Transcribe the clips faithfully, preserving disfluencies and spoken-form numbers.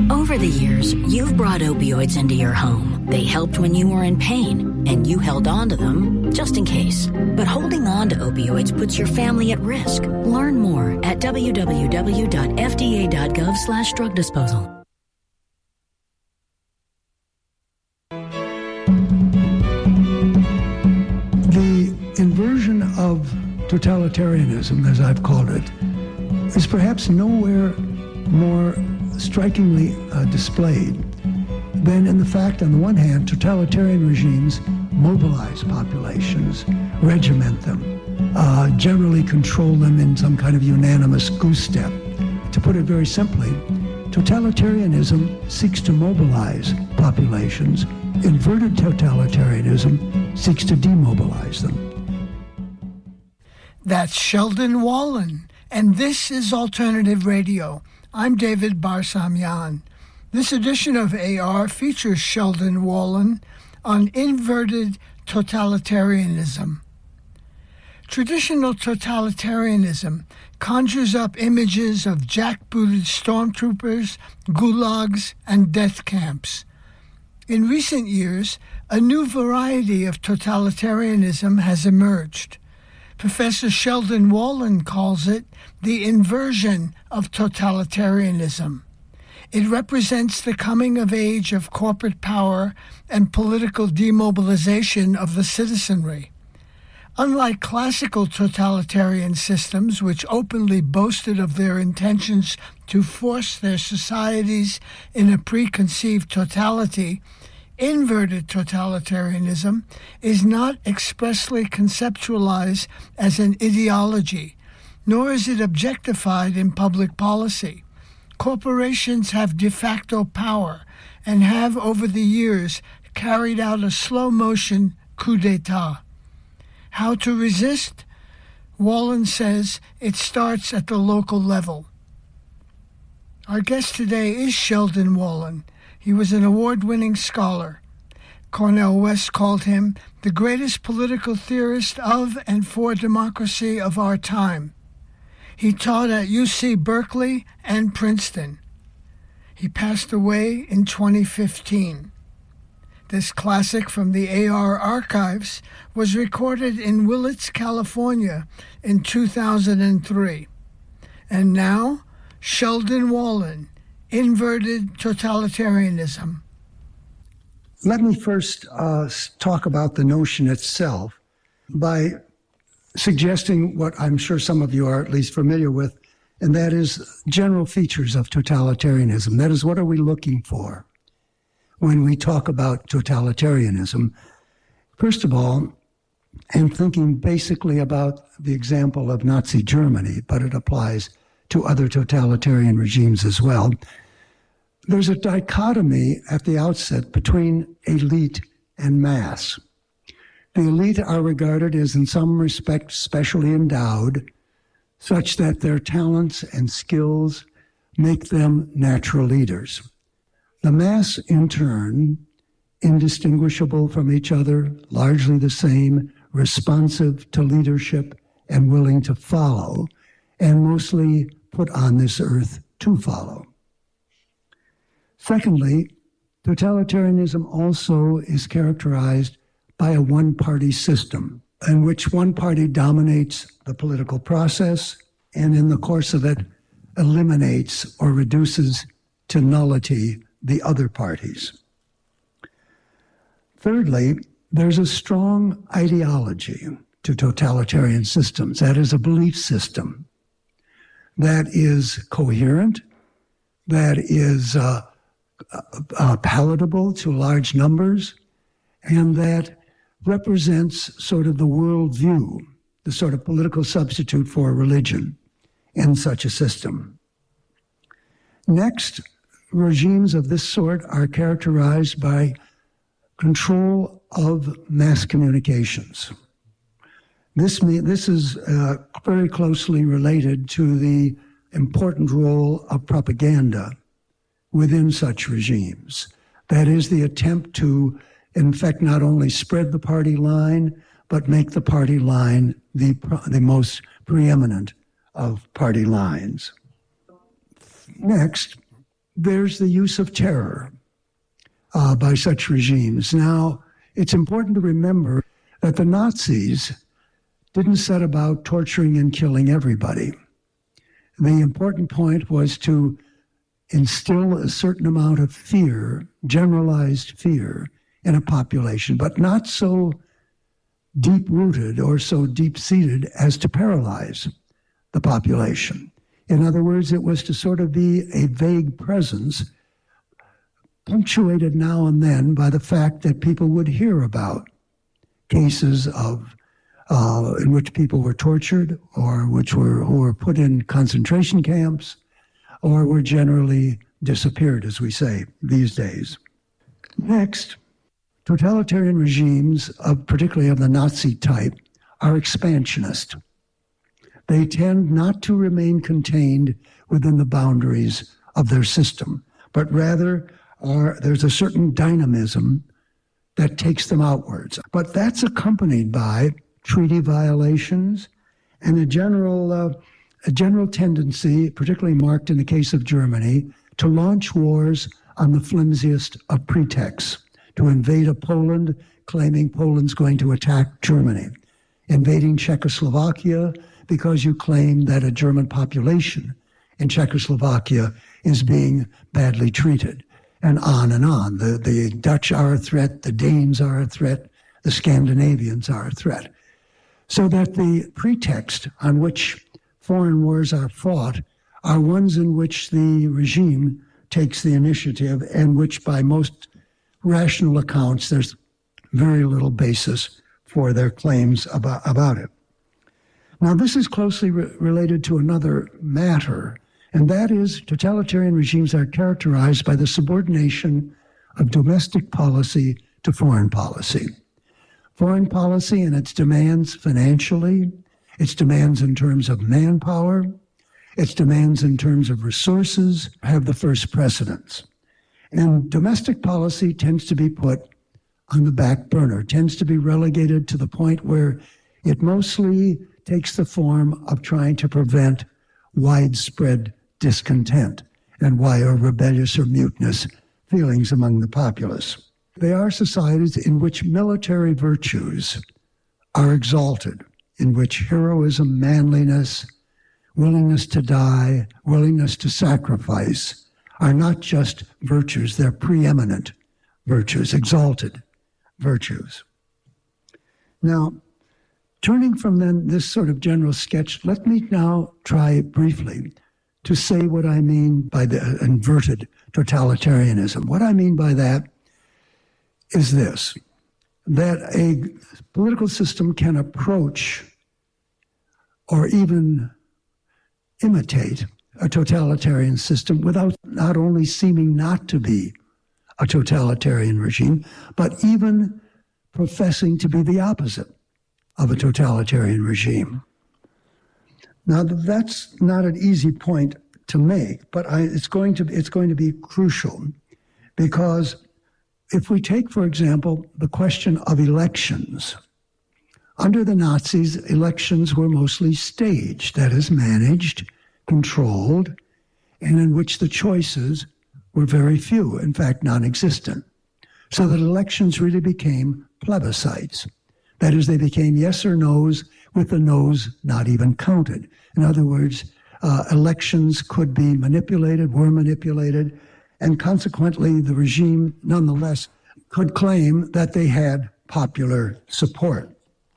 Over the years, you've brought opioids into your home. They helped when you were in pain, and you held on to them just in case. But holding on to opioids puts your family at risk. Learn more at w w w dot f d a dot gov slash drug disposal. The inversion of totalitarianism, as I've called it, is perhaps nowhere more strikingly uh, displayed than in the fact, on the one hand, totalitarian regimes mobilize populations, regiment them, uh, generally control them in some kind of unanimous goose step. To put it very simply, totalitarianism seeks to mobilize populations. Inverted totalitarianism seeks to demobilize them. That's Sheldon Wallen, and this is Alternative Radio. I'm David Barsamian. This edition of A R features Sheldon Wallen on inverted totalitarianism. Traditional totalitarianism conjures up images of jackbooted stormtroopers, gulags, and death camps. In recent years, a new variety of totalitarianism has emerged. Professor Sheldon Wallen calls it the inversion of totalitarianism. It represents the coming of age of corporate power and political demobilization of the citizenry. Unlike classical totalitarian systems, which openly boasted of their intentions to force their societies in a preconceived totality, inverted totalitarianism is not expressly conceptualized as an ideology, nor is it objectified in public policy. Corporations have de facto power and have, over the years, carried out a slow-motion coup d'etat. How to resist? Wallen says it starts at the local level. Our guest today is Sheldon Wallen. He was an award-winning scholar. Cornel West called him the greatest political theorist of and for democracy of our time. He taught at U C Berkeley and Princeton. He passed away in twenty fifteen. This classic from the A R archives was recorded in Willits, California in two thousand three. And now, Sheldon Wallen, Inverted Totalitarianism. Let me first uh, talk about the notion itself by suggesting what I'm sure some of you are at least familiar with, and that is general features of totalitarianism. That is, what are we looking for when we talk about totalitarianism? First of all, I'm thinking basically about the example of Nazi Germany, but it applies to other totalitarian regimes as well. There's a dichotomy at the outset between elite and mass. The elite are regarded as, in some respects, specially endowed, such that their talents and skills make them natural leaders. The mass, in turn, indistinguishable from each other, largely the same, responsive to leadership and willing to follow, and mostly put on this earth to follow. Secondly, totalitarianism also is characterized by a one-party system in which one party dominates the political process and in the course of it eliminates or reduces to nullity the other parties. Thirdly, there's a strong ideology to totalitarian systems. That is a belief system that is coherent, that is uh, uh, palatable to large numbers, and that represents sort of the worldview, the sort of political substitute for religion in such a system. Next, regimes of this sort are characterized by control of mass communications. This, this is uh, very closely related to the important role of propaganda within such regimes. That is the attempt to, in fact, not only spread the party line, but make the party line the, the most preeminent of party lines. Next, there's the use of terror uh, by such regimes. Now, it's important to remember that the Nazis didn't set about torturing and killing everybody. The important point was to instill a certain amount of fear, generalized fear, in a population, but not so deep-rooted or so deep-seated as to paralyze the population. In other words, it was to sort of be a vague presence, punctuated now and then by the fact that people would hear about cases of uh, in which people were tortured, or which were who were put in concentration camps, or were generally disappeared, as we say these days. Next, totalitarian regimes, of, particularly of the Nazi type, are expansionist. They tend not to remain contained within the boundaries of their system, but rather are, there's a certain dynamism that takes them outwards. But that's accompanied by treaty violations and a general, uh, a general tendency, particularly marked in the case of Germany, to launch wars on the flimsiest of pretexts, to invade a Poland, claiming Poland's going to attack Germany, invading Czechoslovakia because you claim that a German population in Czechoslovakia is being badly treated, and on and on. The, the Dutch are a threat, the Danes are a threat, the Scandinavians are a threat. So that the pretext on which foreign wars are fought are ones in which the regime takes the initiative, and which by most rational accounts, there's very little basis for their claims about, about it. Now, this is closely re- related to another matter, and that is totalitarian regimes are characterized by the subordination of domestic policy to foreign policy. Foreign policy and its demands financially, its demands in terms of manpower, its demands in terms of resources have the first precedence. And domestic policy tends to be put on the back burner, tends to be relegated to the point where it mostly takes the form of trying to prevent widespread discontent and why or rebellious or mutinous feelings among the populace. They are societies in which military virtues are exalted, in which heroism, manliness, willingness to die, willingness to sacrifice are not just virtues, they're preeminent virtues, exalted virtues. Now, turning from then this sort of general sketch, let me now try briefly to say what I mean by the inverted totalitarianism. What I mean by that is this, that a political system can approach or even imitate a totalitarian system without not only seeming not to be a totalitarian regime, but even professing to be the opposite of a totalitarian regime. Now, that's not an easy point to make, but I, it's going to it's going to be crucial, because if we take, for example, the question of elections, under the Nazis, elections were mostly staged, that is, managed, controlled, and in which the choices were very few, in fact, non-existent. So that elections really became plebiscites. That is, they became yes or no's, with the no's not even counted. In other words, uh, elections could be manipulated, were manipulated, and consequently the regime, nonetheless, could claim that they had popular support.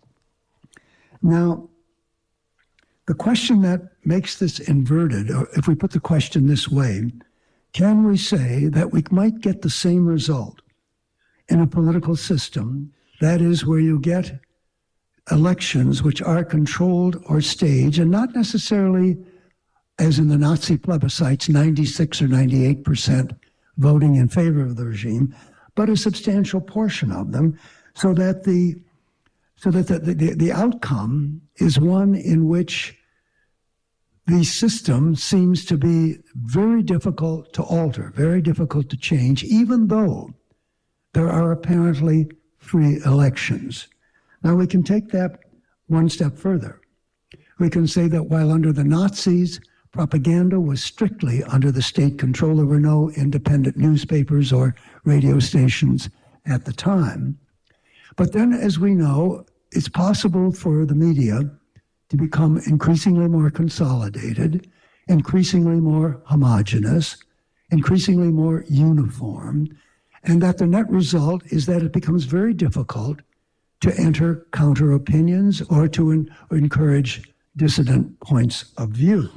Now, the question that makes this inverted, or if we put the question this way, can we say that we might get the same result in a political system, that is, where you get elections which are controlled or staged, and not necessarily, as in the Nazi plebiscites, ninety-six or ninety-eight percent voting in favor of the regime, but a substantial portion of them, so that the so that the, the, the outcome is one in which the system seems to be very difficult to alter, very difficult to change, even though there are apparently free elections. Now, we can take that one step further. We can say that while under the Nazis, propaganda was strictly under the state control. There were no independent newspapers or radio stations at the time. But then, as we know, it's possible for the media to become increasingly more consolidated, increasingly more homogeneous, increasingly more uniform, and that the net result is that it becomes very difficult to enter counter opinions or to en- or encourage dissident points of view.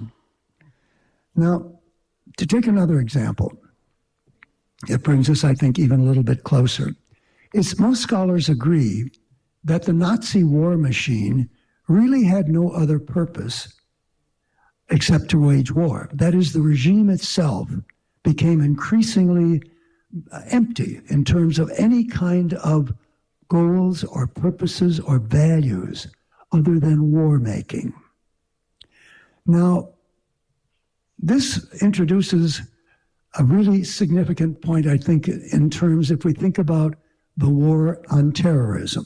Now, to take another example, it brings us, I think, even a little bit closer. It's, most scholars agree that the Nazi war machine really had no other purpose except to wage war. That is, the regime itself became increasingly empty in terms of any kind of goals or purposes or values other than war making. Now, this introduces a really significant point, I think, in terms, if we think about the war on terrorism.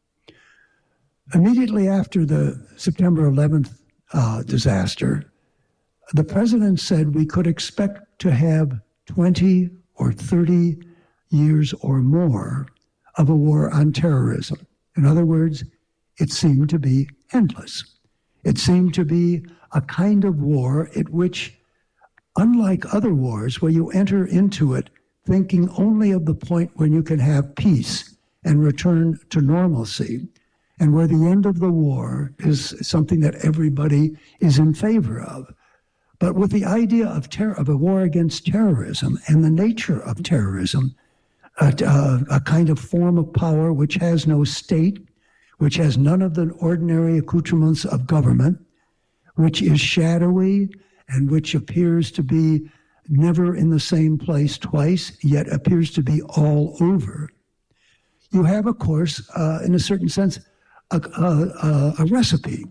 Immediately after the September eleventh uh, disaster, the president said we could expect to have twenty or thirty years or more of a war on terrorism. In other words, it seemed to be endless. It seemed to be a kind of war at which, unlike other wars where you enter into it thinking only of the point when you can have peace and return to normalcy, and where the end of the war is something that everybody is in favor of. But with the idea of, ter- of a war against terrorism and the nature of terrorism, a, a, a kind of form of power which has no state, which has none of the ordinary accoutrements of government, which is shadowy and which appears to be never in the same place twice, yet appears to be all over. You have, of course, uh, in a certain sense, a, a, a recipe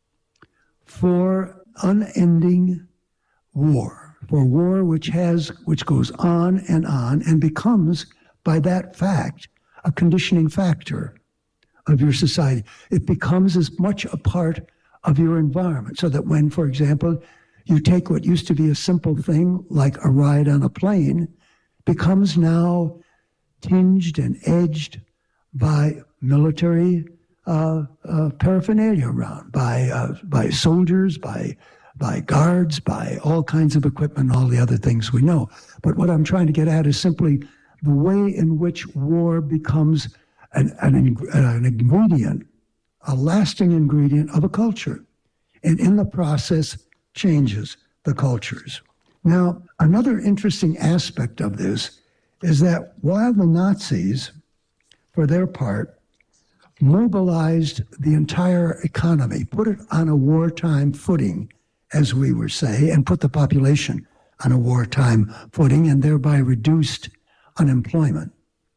for unending war, for war which has, which goes on and on and becomes, by that fact, a conditioning factor of your society. It becomes as much a part of your environment, so that when, for example, you take what used to be a simple thing, like a ride on a plane, becomes now tinged and edged by military uh, uh, paraphernalia around, by uh, by soldiers, by by guards, by all kinds of equipment, all the other things we know. But what I'm trying to get at is simply the way in which war becomes an, an, an ingredient, a lasting ingredient of a culture, and in the process changes the cultures. Now, another interesting aspect of this is that while the Nazis, for their part, mobilized the entire economy, put it on a wartime footing, as we were saying, and put the population on a wartime footing and thereby reduced unemployment.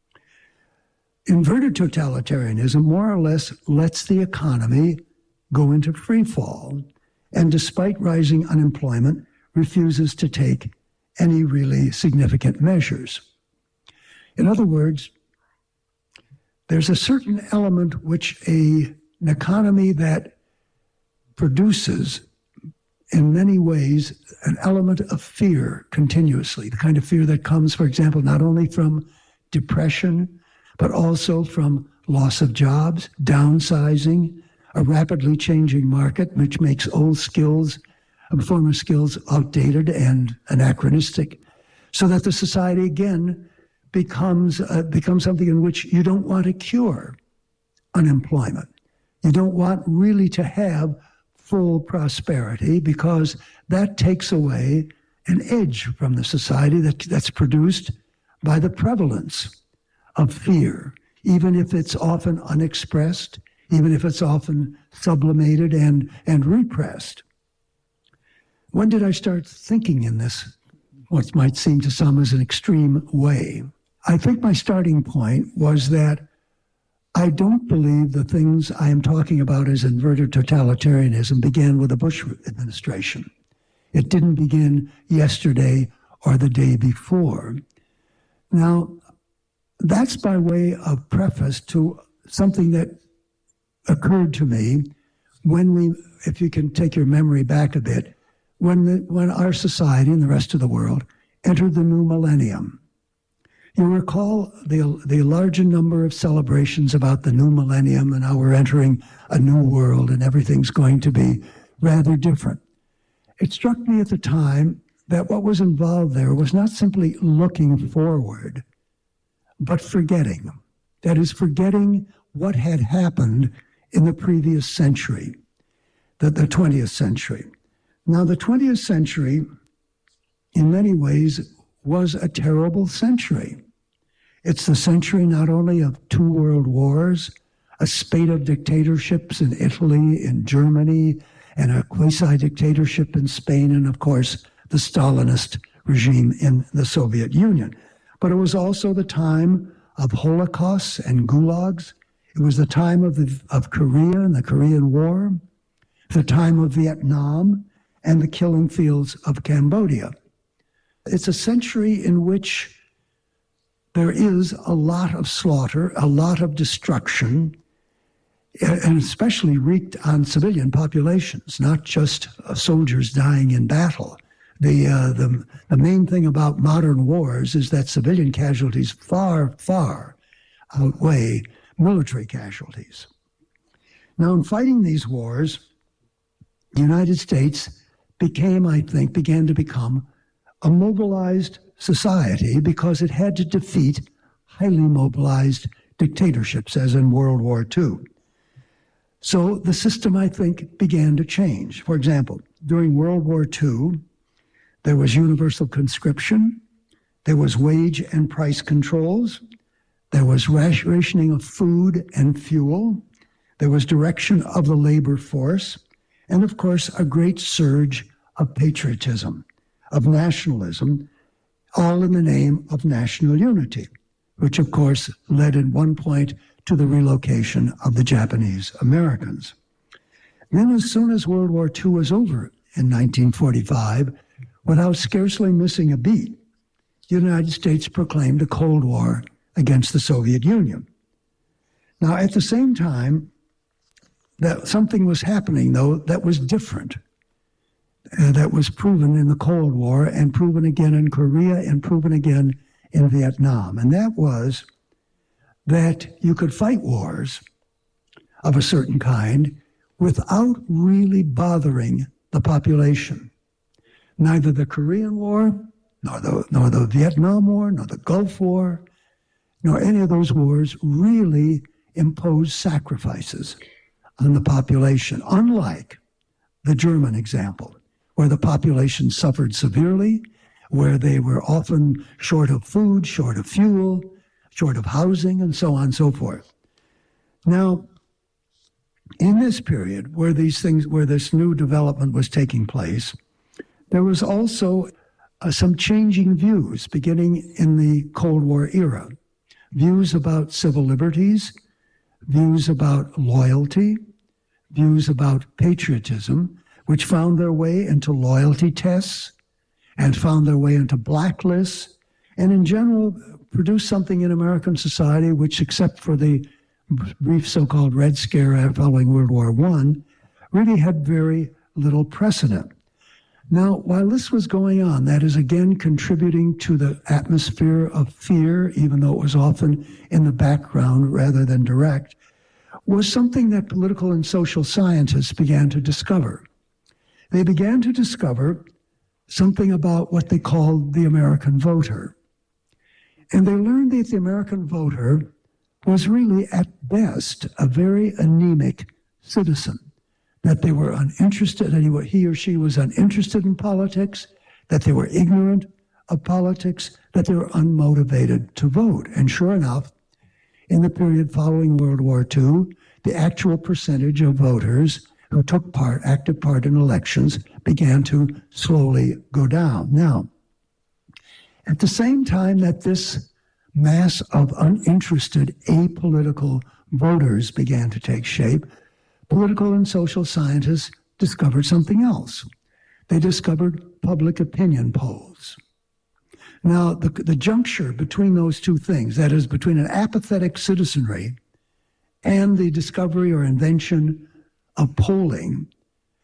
Inverted totalitarianism more or less lets the economy go into free fall, and despite rising unemployment, refuses to take any really significant measures. In other words, there's a certain element which a, an economy that produces, in many ways, an element of fear continuously, the kind of fear that comes, for example, not only from depression, but also from loss of jobs, downsizing, a rapidly changing market, which makes old skills, former skills outdated and anachronistic, so that the society, again, becomes uh, becomes something in which you don't want to cure unemployment. You don't want really to have full prosperity, because that takes away an edge from the society that, that's produced by the prevalence of fear, even if it's often unexpressed, even if it's often sublimated and, and repressed. When did I start thinking in this, what might seem to some as an extreme way? I think my starting point was that I don't believe the things I am talking about as inverted totalitarianism began with the Bush administration. It didn't begin yesterday or the day before. Now, that's by way of preface to something that occurred to me when we, if you can take your memory back a bit, when, the, when our society and the rest of the world entered the new millennium. You recall the, the larger number of celebrations about the new millennium and how we're entering a new world and everything's going to be rather different. It struck me at the time that what was involved there was not simply looking forward, but forgetting. That is, forgetting what had happened in the previous century, the, the twentieth century. Now, the twentieth century, in many ways, was a terrible century. It's the century not only of two world wars, a spate of dictatorships in Italy, in Germany, and a quasi-dictatorship in Spain, and of course, the Stalinist regime in the Soviet Union. But it was also the time of holocausts and gulags. It was the time of, the, of Korea and the Korean War, the time of Vietnam, and the killing fields of Cambodia. It's a century in which there is a lot of slaughter, a lot of destruction, and especially wreaked on civilian populations, not just uh, soldiers dying in battle. The, uh, the, the main thing about modern wars is that civilian casualties far, far outweigh military casualties. Now, in fighting these wars, the United States became, I think, began to become a mobilized society because it had to defeat highly mobilized dictatorships, as in World War Two. So the system, I think, began to change. For example, during World War Two, there was universal conscription, there was wage and price controls, there was rationing of food and fuel, there was direction of the labor force, and of course, a great surge of patriotism, of nationalism, all in the name of national unity, which of course led at one point to the relocation of the Japanese Americans. Then as soon as World War Two was over in nineteen forty-five, without scarcely missing a beat, the United States proclaimed a Cold War against the Soviet Union. Now, at the same time, that something was happening, though, that was different, uh, that was proven in the Cold War and proven again in Korea and proven again in Vietnam. And that was that you could fight wars of a certain kind without really bothering the population. Neither the Korean War, nor the, nor the Vietnam War, nor the Gulf War, nor any of those wars really imposed sacrifices on the population, unlike the German example, where the population suffered severely, where they were often short of food, short of fuel, short of housing, and so on and so forth. Now, in this period where these things, where this new development was taking place, there was also uh, some changing views beginning in the Cold War era. Views about civil liberties, views about loyalty, views about patriotism, which found their way into loyalty tests and found their way into blacklists, and in general produced something in American society which, except for the brief so-called Red Scare following World War One, really had very little precedent. Now, while this was going on, that is again contributing to the atmosphere of fear, even though it was often in the background rather than direct, was something that political and social scientists began to discover. They began to discover something about what they called the American voter. And they learned that the American voter was really, at best, a very anemic citizen, that they were uninterested, and he or she was uninterested in politics, that they were ignorant of politics, that they were unmotivated to vote. And sure enough, in the period following World War Two, the actual percentage of voters who took part, active part in elections began to slowly go down. Now, at the same time that this mass of uninterested, apolitical voters began to take shape, political and social scientists discovered something else. They discovered public opinion polls. Now, the, the juncture between those two things, that is, between an apathetic citizenry and the discovery or invention of polling,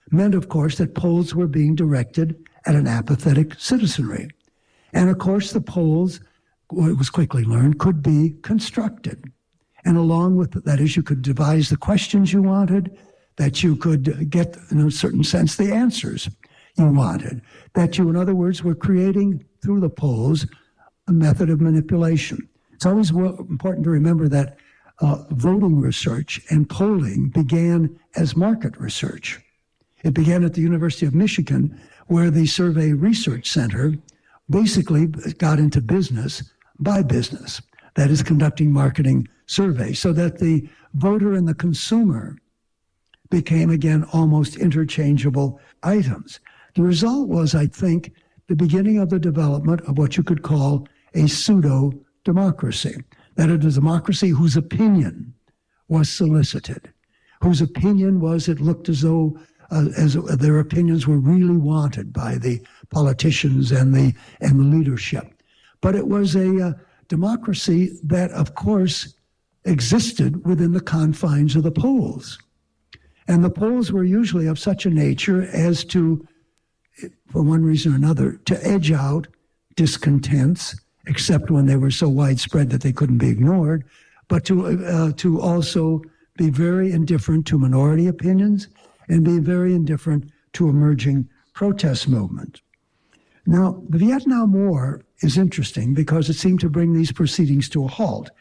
meant, of course, that polls were being directed at an apathetic citizenry. And, of course, the polls, it was quickly learned, could be constructed. And along with that is you could devise the questions you wanted, that you could get, in a certain sense, the answers you wanted, that you, in other words, were creating through the polls a method of manipulation. It's always important to remember that uh, voting research and polling began as market research. It began at the University of Michigan, where the Survey Research Center basically got into business by business, that is, conducting marketing surveys, so that the voter and the consumer became, again, almost interchangeable items. The result was, I think, the beginning of the development of what you could call a pseudo-democracy, that is, a democracy whose opinion was solicited, whose opinion was, it looked as though uh, as their opinions were really wanted by the politicians and the and the leadership. But it was a uh, democracy that, of course, existed within the confines of the polls. And the polls were usually of such a nature as to, for one reason or another, to edge out discontents, except when they were so widespread that they couldn't be ignored, but to uh, to also be very indifferent to minority opinions and be very indifferent to emerging protest movement. Now, the Vietnam War is interesting because it seemed to bring these proceedings to a halt.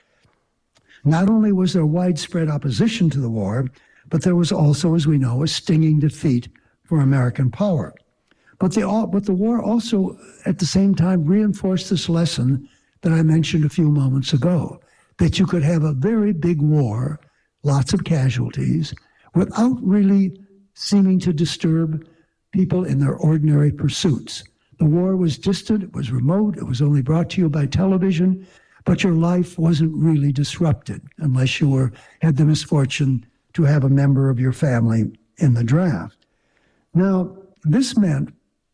Not only was there widespread opposition to the war, but there was also, as we know, a stinging defeat for American power. But the, but the war also, at the same time, reinforced this lesson that I mentioned a few moments ago, that you could have a very big war, lots of casualties, without really seeming to disturb people in their ordinary pursuits. The war was distant, it was remote, it was only brought to you by television, but your life wasn't really disrupted unless you were had the misfortune to have a member of your family in the draft. Now, this meant,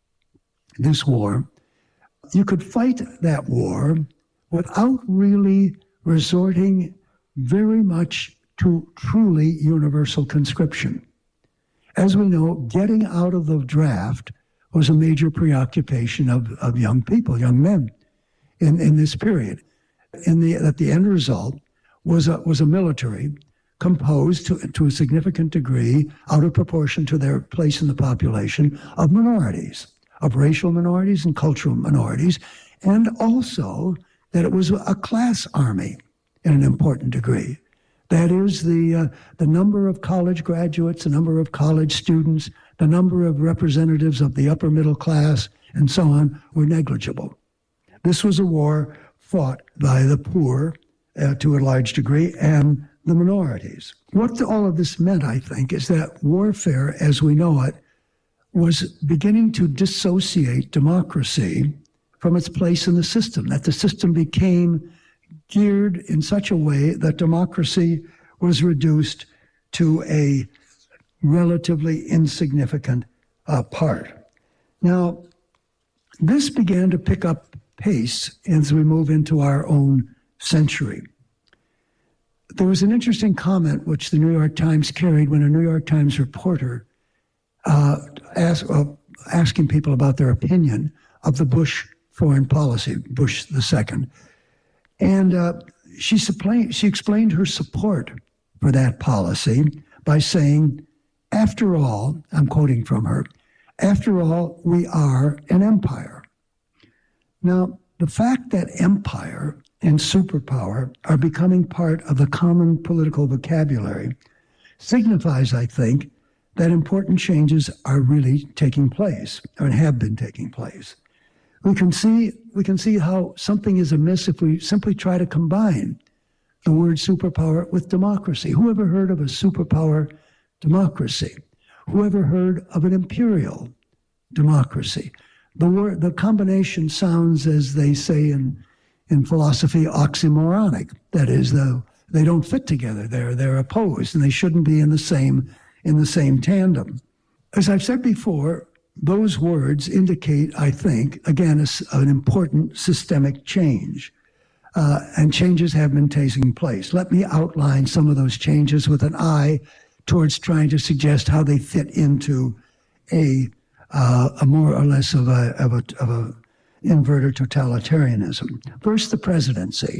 this war, you could fight that war without really resorting very much to truly universal conscription. As we know, getting out of the draft was a major preoccupation of, of young people, young men in, in this period. In the, that the end result was a, was a military composed to, to a significant degree, out of proportion to their place in the population, of minorities, of racial minorities and cultural minorities, and also that it was a class army in an important degree. That is, the uh, the number of college graduates, the number of college students, the number of representatives of the upper middle class, and so on, were negligible. This was a war fought by the poor, uh, to a large degree, and the minorities. What all of this meant, I think, is that warfare, as we know it, was beginning to dissociate democracy from its place in the system, that the system became geared in such a way that democracy was reduced to a relatively insignificant uh, part. Now, this began to pick up pace as we move into our own century. There was an interesting comment which the New York Times carried when a New York Times reporter uh, asked, uh, asking people about their opinion of the Bush foreign policy, Bush the Second. And uh, she, suppl- she explained her support for that policy by saying, after all, I'm quoting from her, after all, we are an empire. Now, the fact that empire and superpower are becoming part of the common political vocabulary signifies, I think, that important changes are really taking place, or have been taking place. We can see we can see how something is amiss if we simply try to combine the word superpower with democracy. Who ever heard of a superpower democracy? Who ever heard of an imperial democracy? The word, the combination sounds, as they say in in philosophy, oxymoronic. That is, the, they don't fit together. They're they're opposed, and they shouldn't be in the same in the same tandem. As I've said before, those words indicate, I think, again, a, an important systemic change, uh, and changes have been taking place. Let me outline some of those changes with an eye towards trying to suggest how they fit into a uh, a more or less of a of a of a inverted totalitarianism. First, the presidency.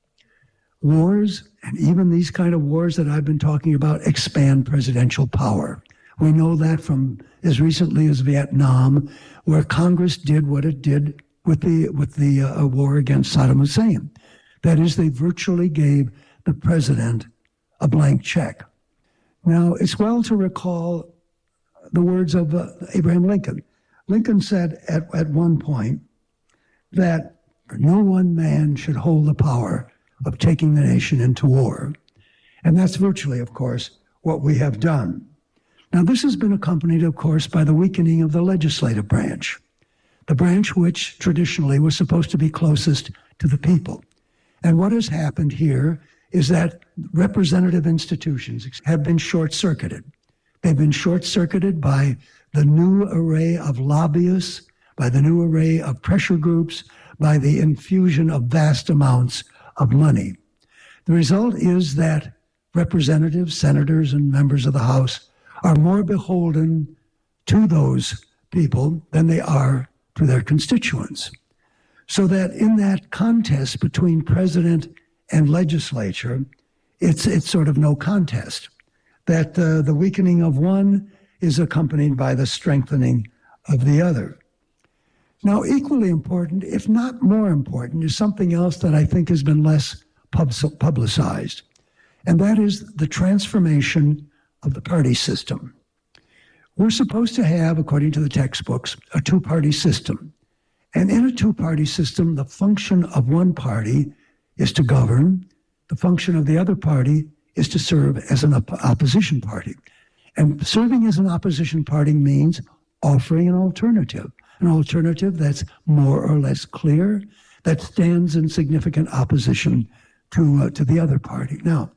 Wars, and even these kind of wars that I've been talking about, expand presidential power. We know that from as recently as Vietnam, where Congress did what it did with the with the uh, war against Saddam Hussein. That is, they virtually gave the president a blank check. Now, it's well to recall the words of uh, Abraham Lincoln. Lincoln said at, at one point that no one man should hold the power of taking the nation into war. And that's virtually, of course, what we have done. Now, this has been accompanied, of course, by the weakening of the legislative branch, the branch which traditionally was supposed to be closest to the people. And what has happened here is that representative institutions have been short-circuited. They've been short-circuited by the new array of lobbyists, by the new array of pressure groups, by the infusion of vast amounts of money. The result is that representatives, senators, and members of the House are more beholden to those people than they are to their constituents. So that in that contest between president and legislature, it's it's sort of no contest. That uh, the weakening of one is accompanied by the strengthening of the other. Now, equally important, if not more important, is something else that I think has been less pub- publicized, and that is the transformation of the party system. We're supposed to have, according to the textbooks, a two-party system. And in a two-party system, the function of one party is to govern. The function of the other party is to serve as an op- opposition party. And serving as an opposition party means offering an alternative, an alternative that's more or less clear, that stands in significant opposition to, uh, to the other party. Now,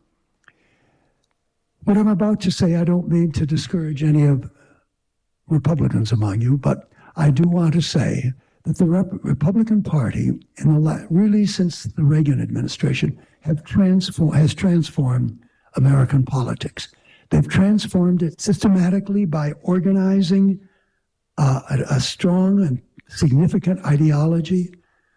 what I'm about to say, I don't mean to discourage any of Republicans among you, but I do want to say that the Rep- Republican Party, in the la- really since the Reagan administration, have transform- has transformed American politics. They've transformed it systematically by organizing uh, a, a strong and significant ideology,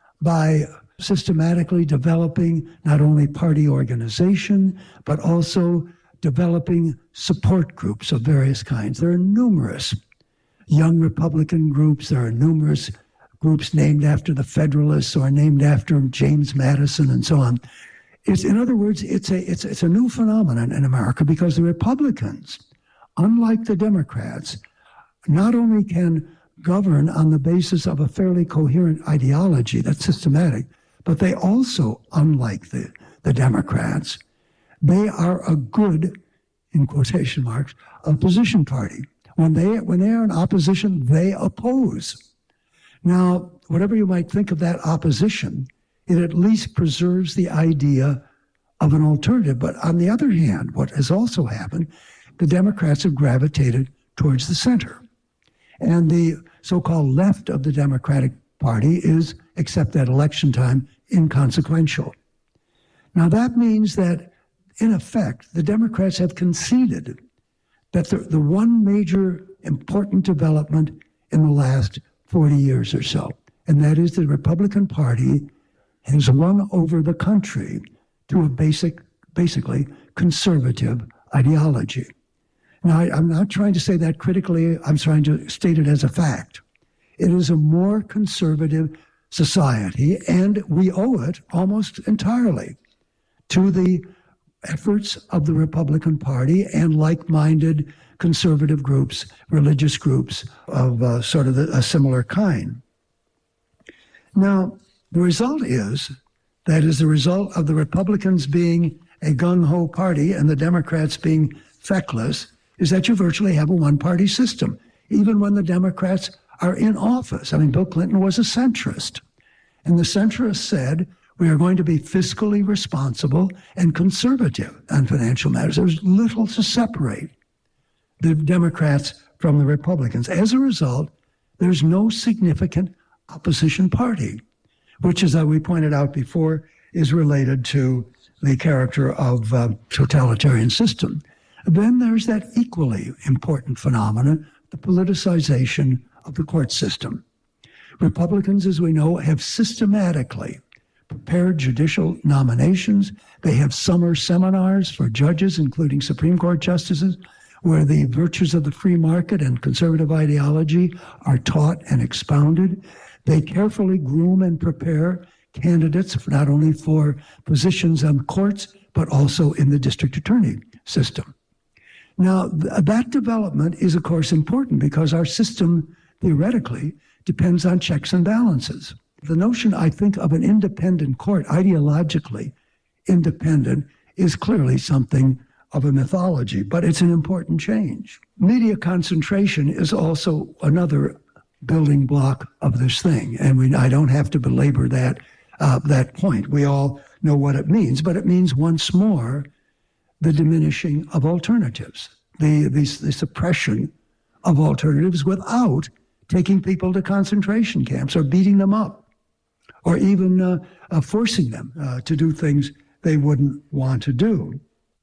by systematically developing not only party organization, but also developing support groups of various kinds. There are numerous young Republican groups. There are numerous groups named after the Federalists or named after James Madison and so on. It's, in other words, it's a, it's, it's a new phenomenon in America because the Republicans, unlike the Democrats, not only can govern on the basis of a fairly coherent ideology that's systematic, but they also, unlike the, the Democrats, they are a good, in quotation marks, opposition party. When they when they are in opposition, they oppose. Now, whatever you might think of that opposition, it at least preserves the idea of an alternative. But on the other hand, what has also happened, the Democrats have gravitated towards the center. And the so-called left of the Democratic Party is, except at election time, inconsequential. Now, that means that in effect, the Democrats have conceded that the, the one major important development in the last forty years or so, and that is the Republican Party has won over the country to a basic, basically conservative ideology. Now, I, I'm not trying to say that critically. I'm trying to state it as a fact. It is a more conservative society, and we owe it almost entirely to the efforts of the Republican Party and like-minded conservative groups, religious groups of uh, sort of the, a similar kind. Now, the result is that as a result of the Republicans being a gung-ho party and the Democrats being feckless, is that you virtually have a one-party system, even when the Democrats are in office. I mean, Bill Clinton was a centrist, and the centrists said, we are going to be fiscally responsible and conservative on financial matters. There's little to separate the Democrats from the Republicans. As a result, there's no significant opposition party, which, as we pointed out before, is related to the character of a totalitarian system. Then there's that equally important phenomenon the politicization of the court system. Republicans, as we know, have systematically prepared judicial nominations. They have summer seminars for judges, including Supreme Court justices, where the virtues of the free market and conservative ideology are taught and expounded. They carefully groom and prepare candidates not only for positions on the courts, but also in the district attorney system. Now, th- that development is, of course, important because our system, theoretically, depends on checks and balances. The notion, I think, of an independent court, ideologically independent, is clearly something of a mythology, but it's an important change. Media concentration is also another building block of this thing, and we, I don't have to belabor that uh, that point. We all know what it means, but it means once more the diminishing of alternatives, the, the, the suppression of alternatives without taking people to concentration camps or beating them up or even uh, uh, forcing them uh, to do things they wouldn't want to do.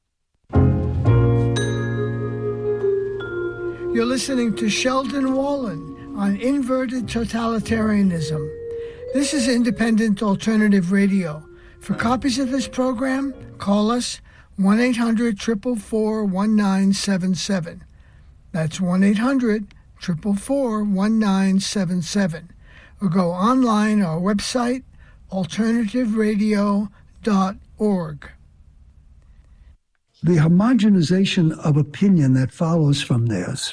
You're listening to Sheldon Wallen on Inverted Totalitarianism. This is Independent Alternative Radio. For copies of this program, call us one eight hundred, four four four, one nine seven seven. That's one eight hundred, four four four, one nine seven seven. Or go online our website, alternative radio dot org. The homogenization of opinion that follows from this,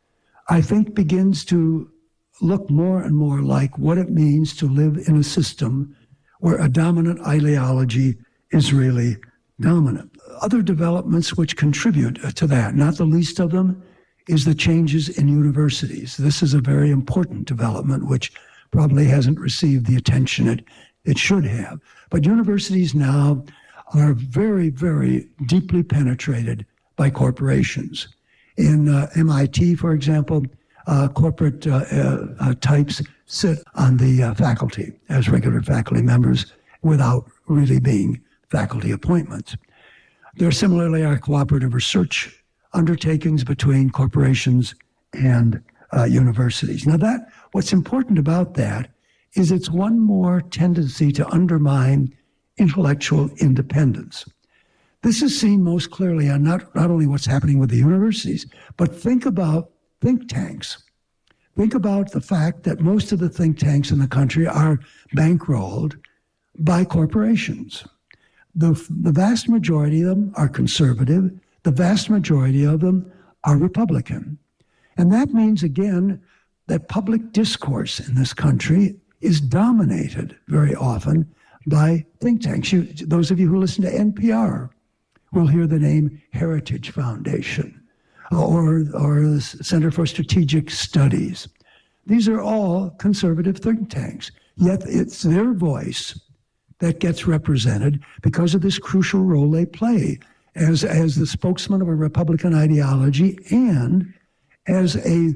I think, begins to look more and more like what it means to live in a system where a dominant ideology is really dominant. Other developments which contribute to that, not the least of them, is the changes in universities. This is a very important development which probably hasn't received the attention it, it should have. But universities now are very, very deeply penetrated by corporations. In uh, M I T, for example, uh, corporate uh, uh, uh, types sit on the uh, faculty as regular faculty members without really being faculty appointments. There similarly are cooperative research undertakings between corporations and uh, universities. Now that, what's important about that is it's one more tendency to undermine intellectual independence. This is seen most clearly on not, not only what's happening with the universities, but think about think tanks. Think about the fact that most of the think tanks in the country are bankrolled by corporations. The, the vast majority of them are conservative. The vast majority of them are Republican. And that means, again, that public discourse in this country is dominated very often by think tanks. You, those of you who listen to N P R will hear the name Heritage Foundation or, or the Center for Strategic Studies. These are all conservative think tanks, yet it's their voice that gets represented because of this crucial role they play as, as the spokesman of a Republican ideology and as a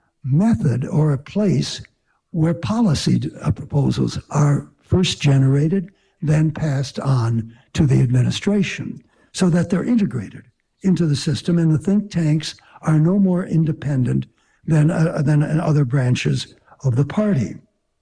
method or a place where policy proposals are first generated, then passed on to the administration, so that they're integrated into the system, and the think tanks are no more independent than, uh, than other branches of the party.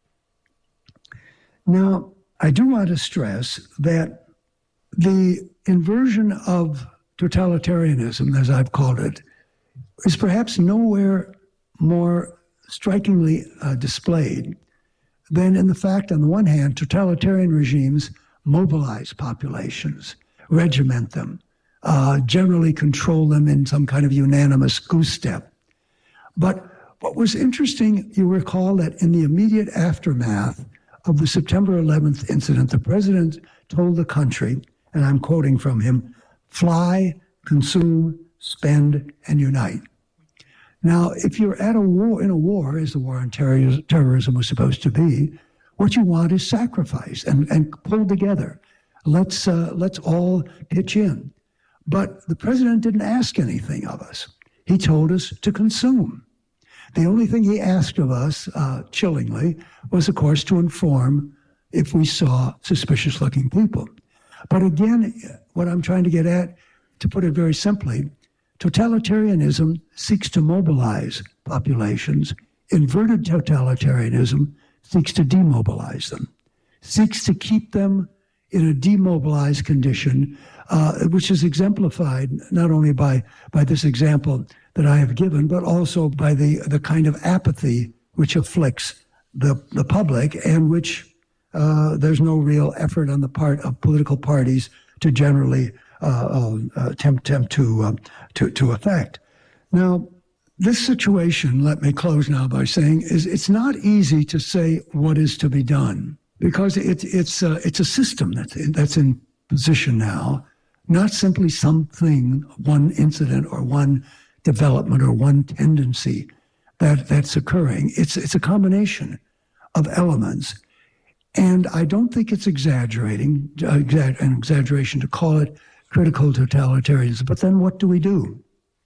Now, I do want to stress that the inversion of totalitarianism, as I've called it, is perhaps nowhere more strikingly uh, displayed than in the fact, on the one hand, totalitarian regimes mobilize populations, regiment them, uh, generally control them in some kind of unanimous goose step. But what was interesting, you recall that in the immediate aftermath of the September eleventh incident, the president told the country, and I'm quoting from him, "Fly, consume, spend, and unite." Now, if you're at a war, in a war, as the war on terror, terrorism was supposed to be, what you want is sacrifice and, and pull together. Let's, uh, let's all pitch in. But the president didn't ask anything of us. He told us to consume. The only thing he asked of us, uh, chillingly, was, of course, to inform if we saw suspicious-looking people. But again, what I'm trying to get at, to put it very simply, Totalitarianism seeks to mobilize populations. Inverted totalitarianism seeks to demobilize them, seeks to keep them in a demobilized condition, uh, which is exemplified not only by, by this example that I have given, but also by the, the kind of apathy which afflicts the, the public and which uh, there's no real effort on the part of political parties to generally uh, uh, attempt, attempt to, uh, to, to affect. Now, this situation, let me close now by saying, is it's not easy to say what is to be done, because it, it's, uh, it's a system that's in, that's in position now, not simply something, one incident or one development or one tendency that, that's occurring. It's, it's a combination of elements. And I don't think it's exaggerating, uh, exa- an exaggeration to call it critical totalitarianism. But then what do we do?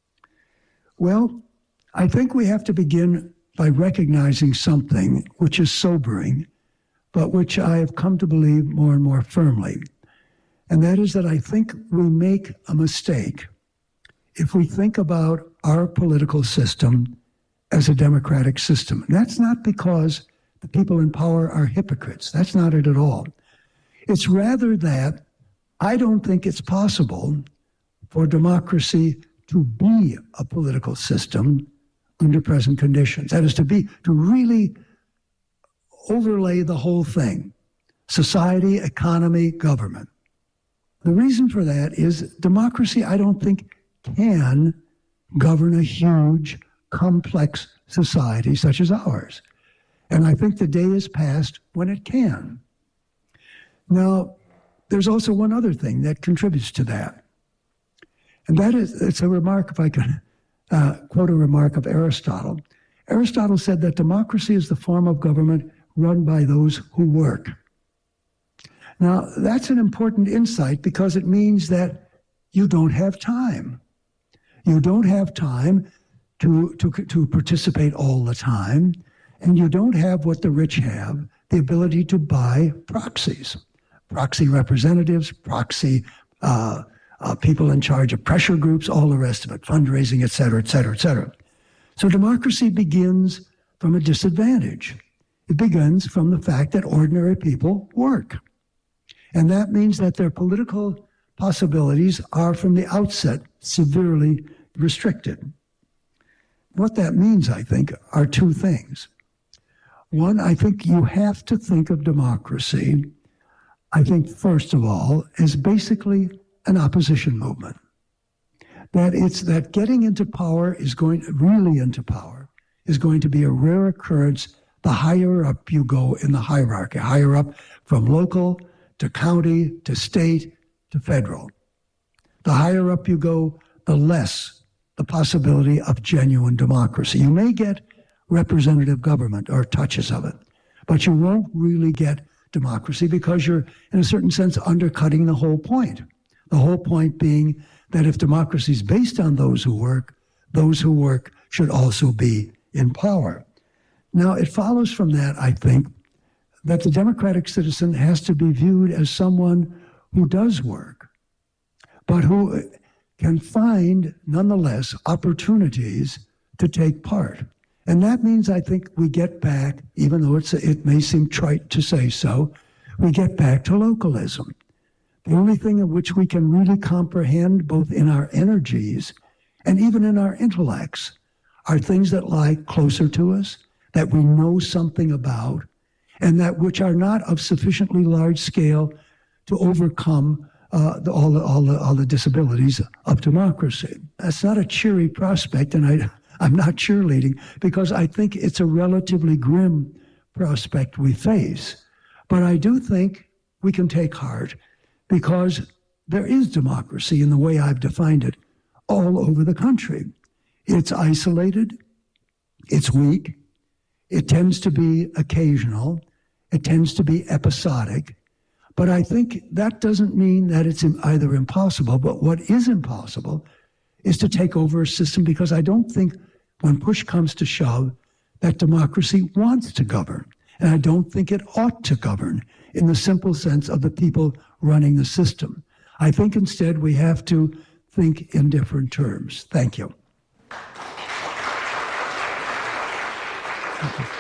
Well, I think we have to begin by recognizing something which is sobering, but which I have come to believe more and more firmly. And that is that I think we make a mistake if we think about our political system as a democratic system. And that's not because the people in power are hypocrites. That's not it at all. It's rather that I don't think it's possible for democracy to be a political system under present conditions. That is to be, to really overlay the whole thing, society, economy, government. The reason for that is democracy, I don't think, can govern a huge, complex society such as ours. And I think the day is past when it can. Now, there's also one other thing that contributes to that. And that is, it's a remark, if I could uh, quote a remark of Aristotle. Aristotle said that democracy is the form of government run by those who work. Now, that's an important insight because it means that you don't have time. You don't have time to, to, to participate all the time, and you don't have what the rich have, the ability to buy proxies, proxy representatives, proxy uh, uh, people in charge of pressure groups, all the rest of it, fundraising, et cetera, et cetera, et cetera. So democracy begins from a disadvantage. It begins from the fact that ordinary people work. And that means that their political possibilities are from the outset severely restricted. What that means, I think, are two things. One, I think you have to think of democracy, I think, first of all, as basically an opposition movement. That it's that getting into power is going, really into power, is going to be a rare occurrence the higher up you go in the hierarchy, higher up from local to county to state to federal. The higher up you go, the less the possibility of genuine democracy. You may get representative government or touches of it, but you won't really get democracy because you're, in a certain sense, undercutting the whole point. The whole point being that if democracy is based on those who work, those who work should also be in power. Now, it follows from that, I think, that the democratic citizen has to be viewed as someone who does work, but who can find, nonetheless, opportunities to take part. And that means, I think, we get back, even though it's, it may seem trite to say so, we get back to localism. The only thing in which we can really comprehend, both in our energies and even in our intellects, are things that lie closer to us, that we know something about, and that which are not of sufficiently large scale to overcome uh, the, all, the, all, the, all the disabilities of democracy. That's not a cheery prospect, and I, I'm not cheerleading, because I think it's a relatively grim prospect we face. But I do think we can take heart, because there is democracy in the way I've defined it all over the country. It's isolated, it's weak, it tends to be occasional, it tends to be episodic, but I think that doesn't mean that it's either impossible, but what is impossible is to take over a system, because I don't think when push comes to shove that democracy wants to govern, and I don't think it ought to govern in the simple sense of the people running the system. I think instead we have to think in different terms. Thank you. Thank you.